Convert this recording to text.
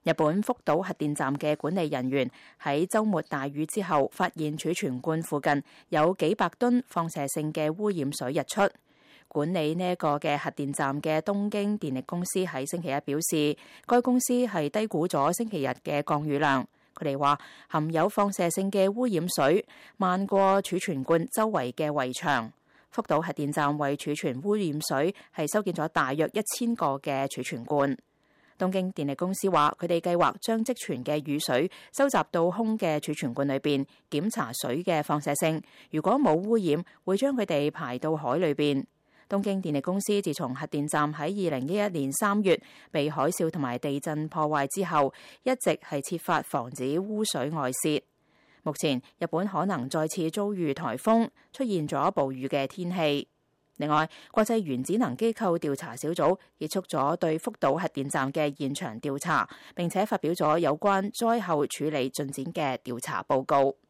日本福島核電站嘅管理人員喺週末大雨之後，發現儲存罐附近有幾百噸放射性嘅污染水溢出。管理呢一個嘅核電站嘅東京電力公司喺星期一表示，該公司係低估咗星期日嘅降雨量。佢哋話含有放射性嘅污染水漫過儲存罐周圍嘅圍牆。福島核電站為儲存污染水係修建咗大約1000個嘅儲存罐。東京電力公司話，佢哋計劃將積存嘅雨水收集到空嘅儲存罐裏邊，檢查水嘅放射性。如果冇污染，會將佢哋排到海裏邊。東京電力公司自從核電站喺2011年3月被海嘯同埋地震破壞之後，一直係設法防止污水外泄。目前，日本可能再次遭遇颱風，出現咗暴雨嘅天氣。另外，國際原子能機構調查小組結束咗對福島核電站嘅現場調查，並且發表咗有關災後處理進展嘅調查報告。